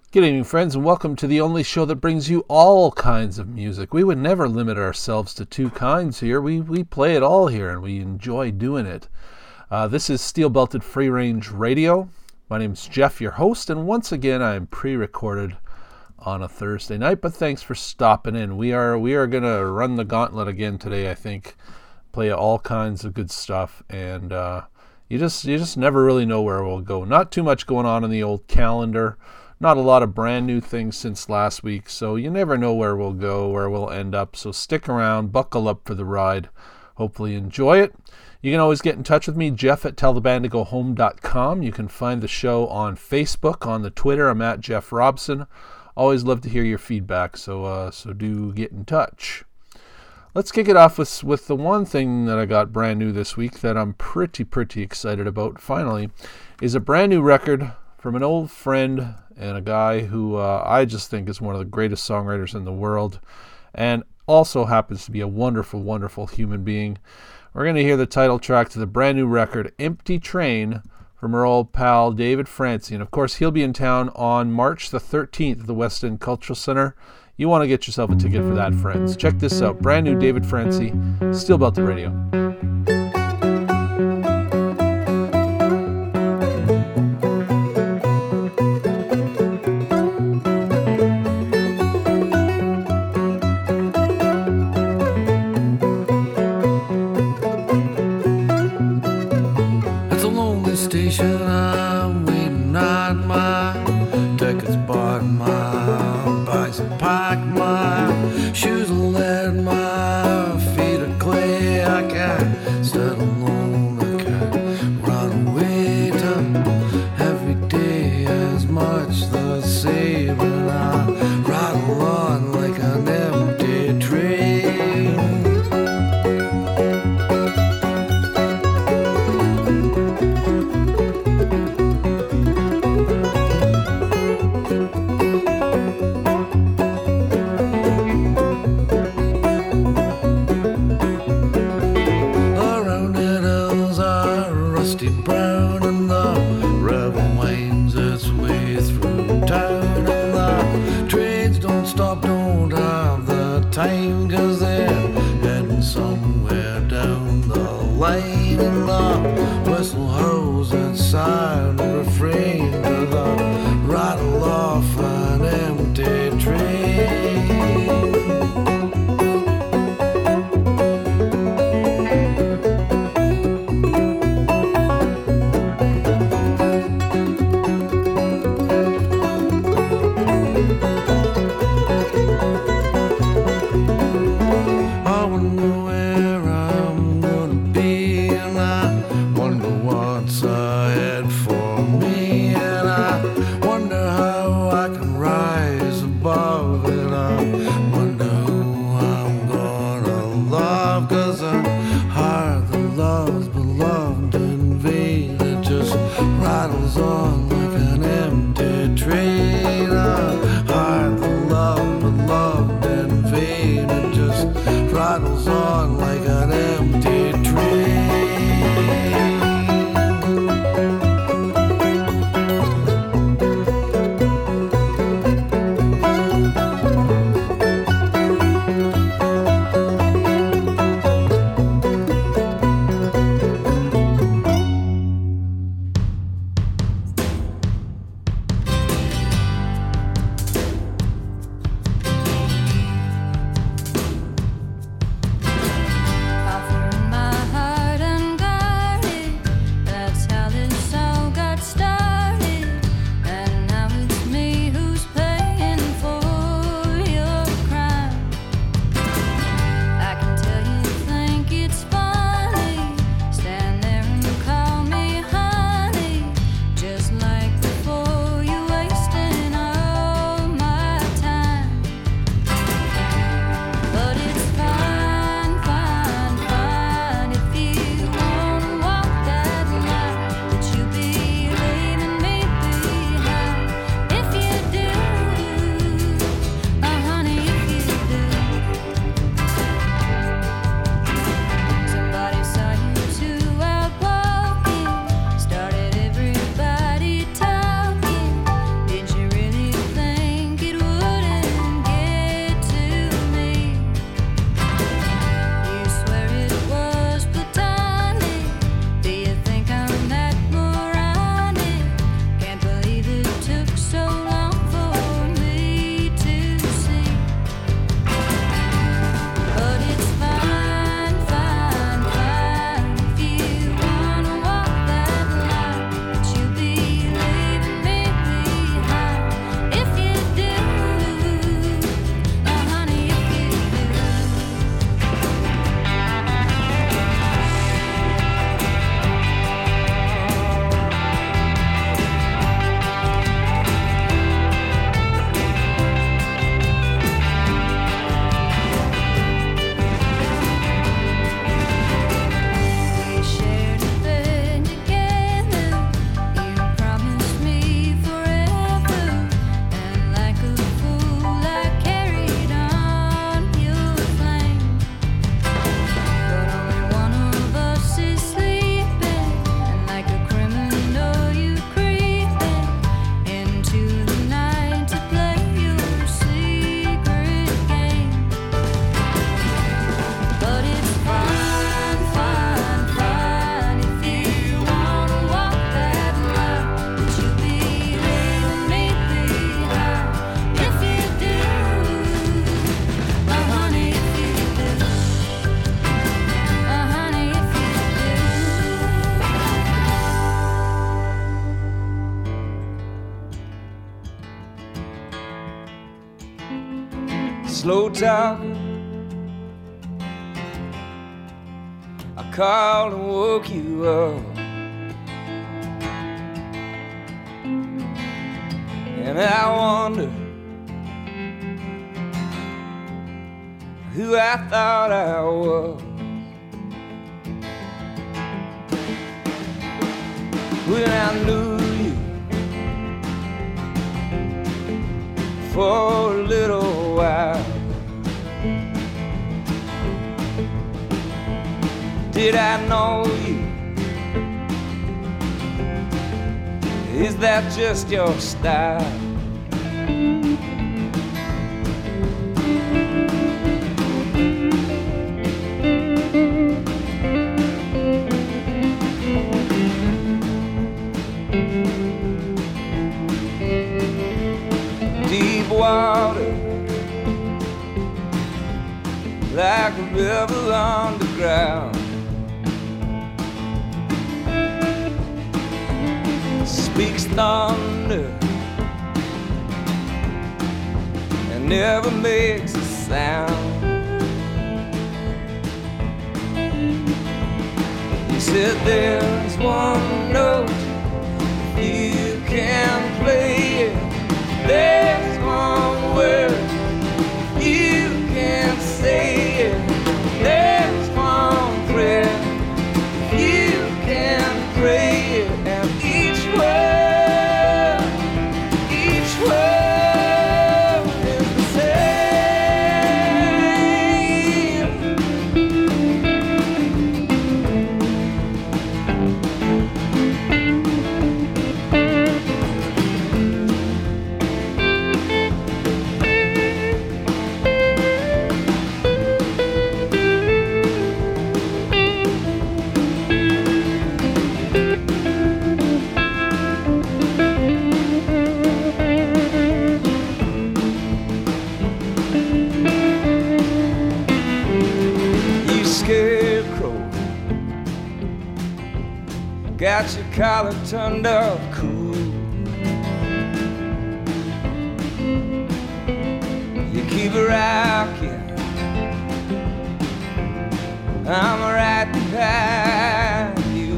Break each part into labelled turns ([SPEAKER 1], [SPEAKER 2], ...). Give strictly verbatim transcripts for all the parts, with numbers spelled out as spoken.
[SPEAKER 1] Good evening, friends, and welcome to the only show that brings you all kinds of music. We would never limit ourselves to two kinds here. We we play it all here, and we enjoy doing it. Uh, this is Steel Belted Free Range Radio. My name's Jeff, your host, and once again, I am pre-recorded on a Thursday night, but thanks for stopping in. We are we are going to run the gauntlet again today, I think. Play all kinds of good stuff, and uh, you just you just never really know where we'll go. Not too much going on in the old calendar. Not a lot of brand new things since last week, so you never know where we'll go, where we'll end up. So stick around, buckle up for the ride. Hopefully enjoy it. You can always get in touch with me, Jeff at tell the band to go home dot com. You can find the show on Facebook, on the Twitter. I'm at Jeff Robson. Always love to hear your feedback, so uh, so do get in touch. Let's kick it off with, with the one thing that I got brand new this week that I'm pretty, pretty excited about, finally, is a brand new record from an old friend and a guy who uh, I just think is one of the greatest songwriters in the world and also happens to be a wonderful, wonderful human being. We're going to hear the title track to the brand new record, Empty Train, from our old pal David Francie. And of course, he'll be in town on March the thirteenth at the West End Cultural Center. You want to get yourself a ticket for that, friends. Check this out, brand new David Francie, Steel Belted Radio.
[SPEAKER 2] Station, I'm waiting on my tickets bought, my bikes are packed, my shoes are lead, my feet are clay. I can't stand alone, I can't run away to every day is much the same, and I rattle on like an empty train. Brown and the rebel winds its way through town, and the trains don't stop, don't have the time, cause they're heading somewhere down the line, and the whistle hurls its sound refrain to the rattle off an empty train. Wonder how I can
[SPEAKER 3] slow talk. I called and woke you up, and I wonder who I thought I was. When I knew you for a little while, did I know you? Is that just your style? Deep water, like a river underground, speaks thunder and never makes a sound. You said there's one note, you can play it. There's one word, you can say it. There's one prayer, you can pray it. And each word, each word is the same. You scarecrow, got your collar turned up cool. You keep it rocking, I'm right behind you.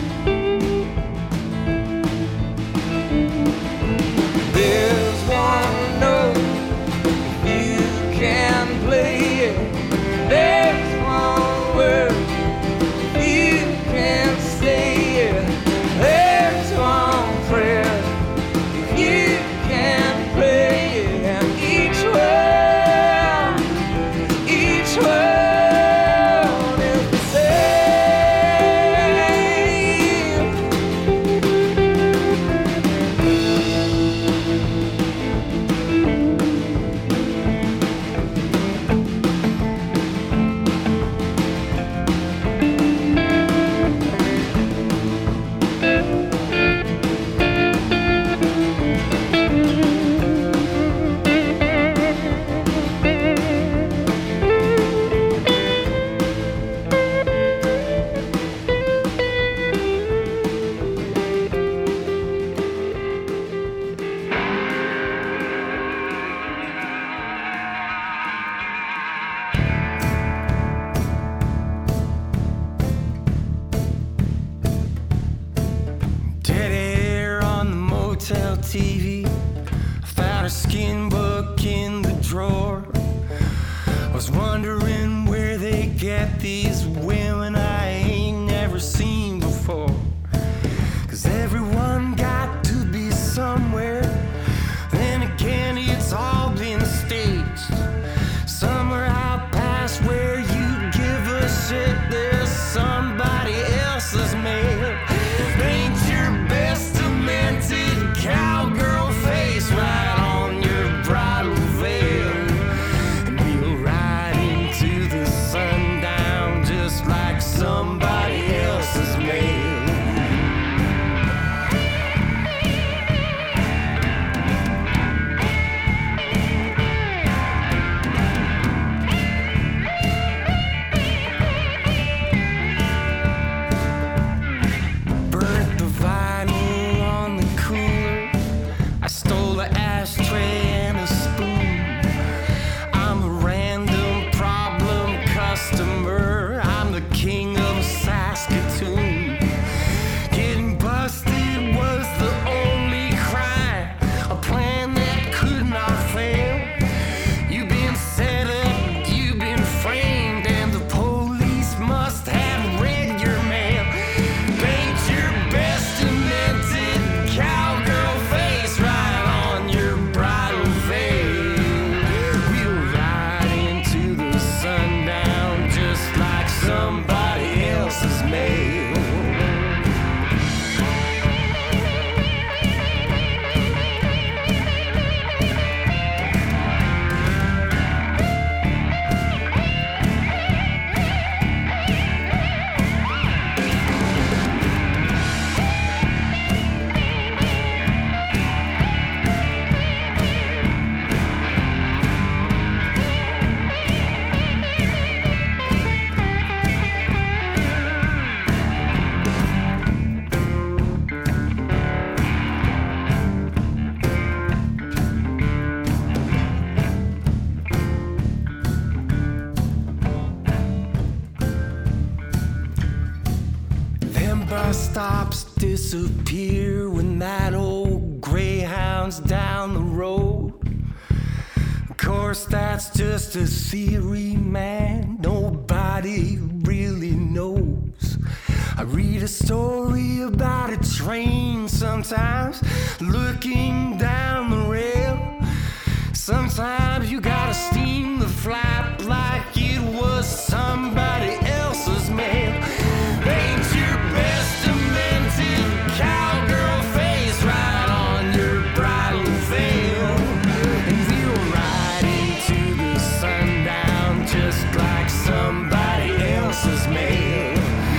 [SPEAKER 3] There's one note, you can play it. There's one word, you can say it. There's one prayer, you can pray it. And each word, each word is the same.
[SPEAKER 2] Dead air on the motel T V. Found a skin book in the drawer. Was wondering where they get these women I ain't never seen before. Cause everyone got to be somewhere. Then again, it's all been staged. Somewhere out past where you give a shit, there's somebody else's mail. Paint your best demented cowgirl face right on your bridal veil, and we'll ride into the sundown just like somebody else's mail. disappear when that old greyhound's down the road. Of course, that's just a theory, man. Nobody really knows. I read a story about a train sometimes looking down the rail. Sometimes you gotta steam the flap like it was somebody else's mail. Paint your best demented cowgirl face right on your bridal veil, and we'll ride into the sundown just like somebody else's mail.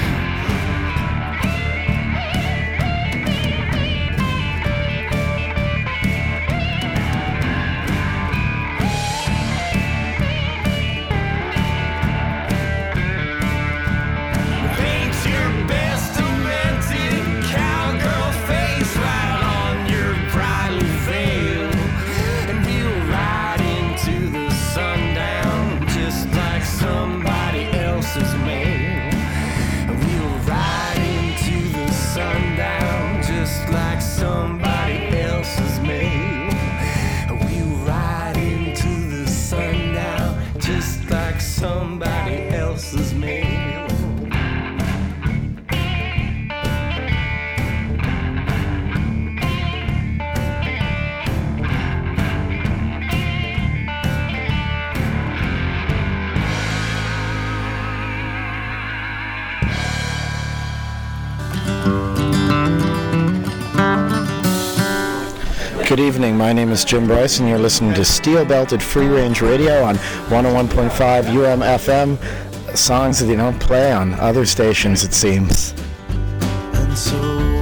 [SPEAKER 4] Good evening, my name is Jim Bryce and you're listening to Steel Belted Free Range Radio on one oh one point five U M F M, songs that you don't play on other stations, it seems.
[SPEAKER 2] And so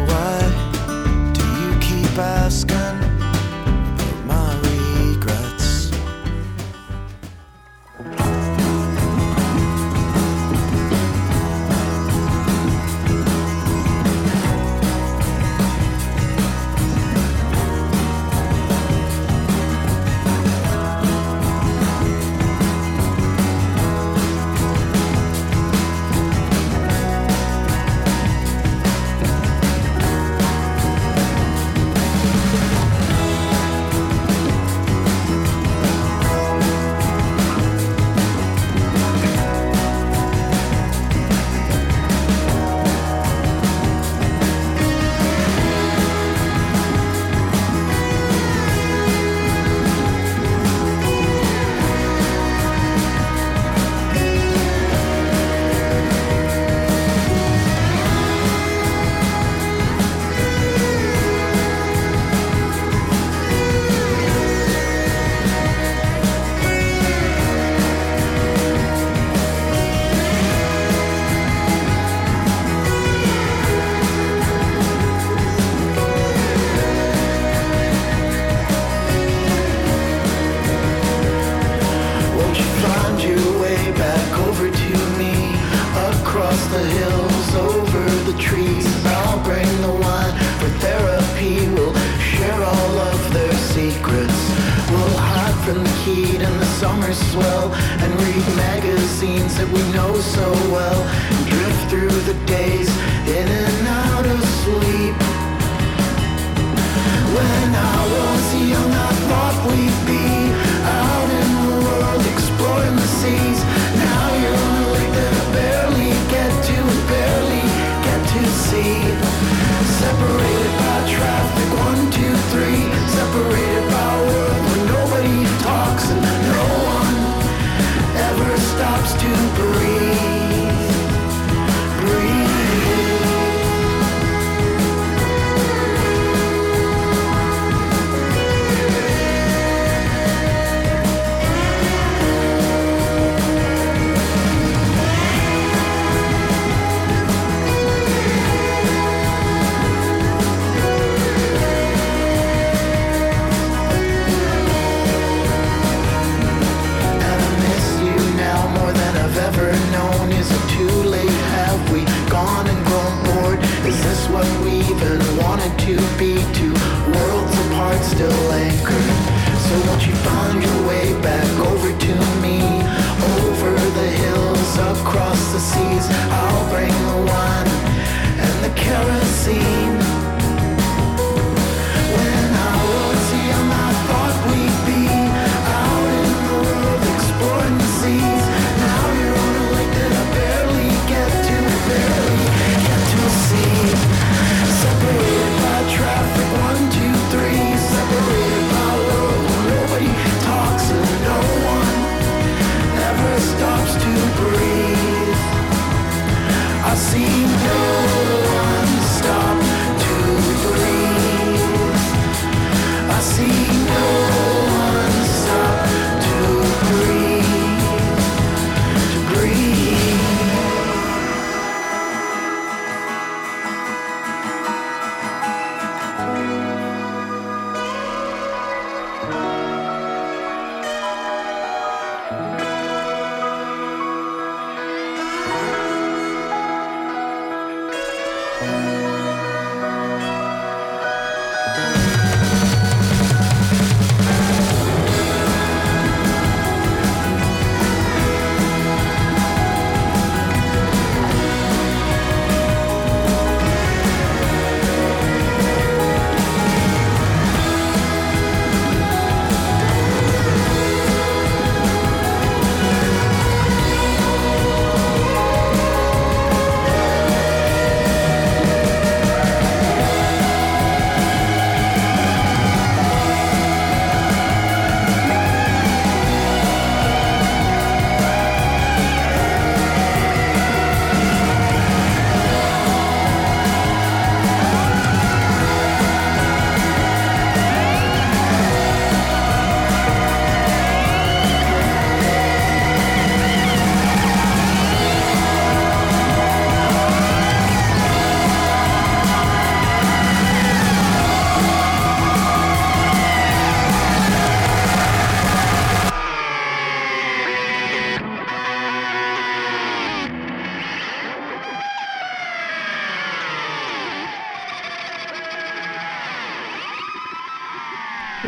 [SPEAKER 2] why do you keep asking about my regrets? Breathe.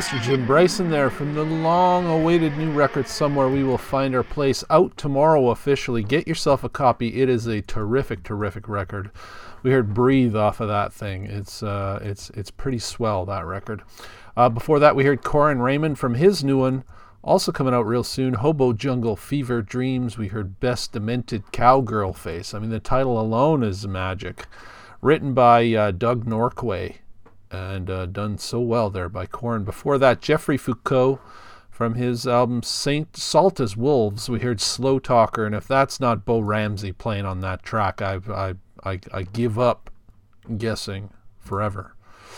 [SPEAKER 1] Mister Jim Bryson there from the long-awaited new record Somewhere We Will Find Our Place, out tomorrow officially. Get yourself a copy. It is a terrific, terrific record. We heard Breathe off of that thing. It's uh, it's it's pretty swell, that record. Uh, before that, we heard Corin Raymond from his new one, also coming out real soon, Hobo Jungle Fever Dreams. We heard Best Demented Cowgirl Face. I mean, the title alone is magic. Written by uh, Doug Norquay. And uh, done so well there by Corin. Before that, Jeffrey Foucault from his album Saint Salt as Wolves. We heard Slow Talker, and if that's not Bo Ramsey playing on that track, I I I, I give up guessing forever.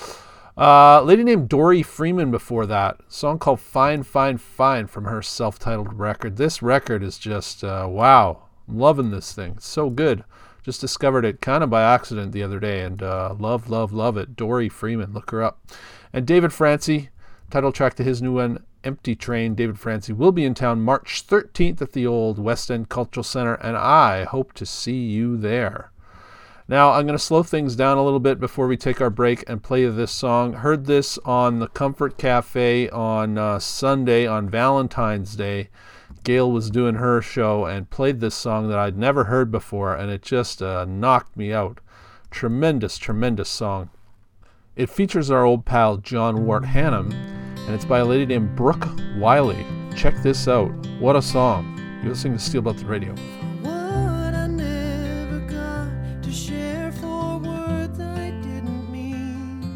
[SPEAKER 1] Uh, a lady named Dory Freeman before that. A song called Fine, Fine, Fine from her self-titled record. This record is just, uh, wow. I'm loving this thing. It's so good. Just discovered it kind of by accident the other day, and uh, love, love, love it. Dory Freeman, look her up. And David Francie, title track to his new one, Empty Train. David Francie will be in town March thirteenth at the old West End Cultural Center, and I hope to see you there. Now, I'm going to slow things down a little bit before we take our break and play this song. Heard this on the Comfort Cafe on uh, Sunday, on Valentine's Day. Gail was doing her show and played this song that I'd never heard before, and it just uh, knocked me out. Tremendous, tremendous song. It features our old pal John Wart Hannum, and it's by a lady named Brooke Wiley. Check this out. What a song. You're listening to Steel Belted Radio.
[SPEAKER 2] What I never got to share, for words I didn't mean,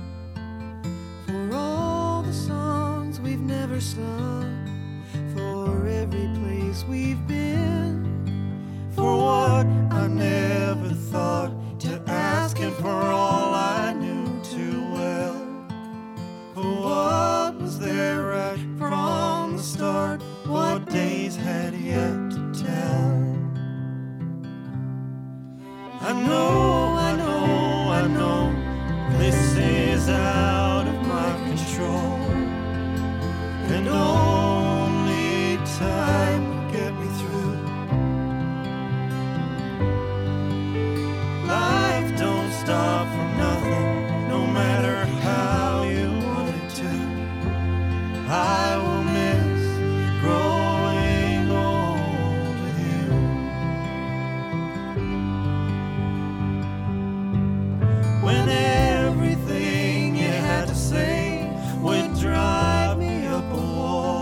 [SPEAKER 2] for all the songs we've never sung, for every place we've been, for what I never thought to ask, and for all I knew too well, for what was there right from the start, what days had yet to tell. I know, I know, I know, this is out of my control, and only time will get me through. Life don't stop for nothing, no matter how you want it to. I will miss growing old with you. When everything you had to say would drive me up a wall,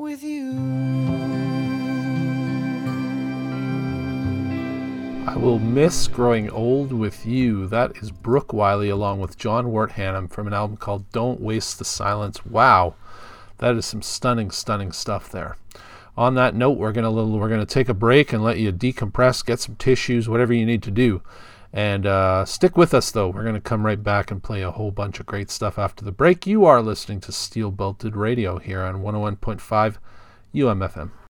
[SPEAKER 2] with you.
[SPEAKER 1] I will miss growing old with you. That is Brooke Wiley along with John Wertham from an album called Don't Waste the Silence. Wow, that is some stunning, stunning stuff there. On that note, we're gonna we're gonna take a break and let you decompress, get some tissues, whatever you need to do, and uh, stick with us though. We're gonna come right back and play a whole bunch of great stuff after the break. You are listening to Steel Belted Radio here on one oh one point five U M F M.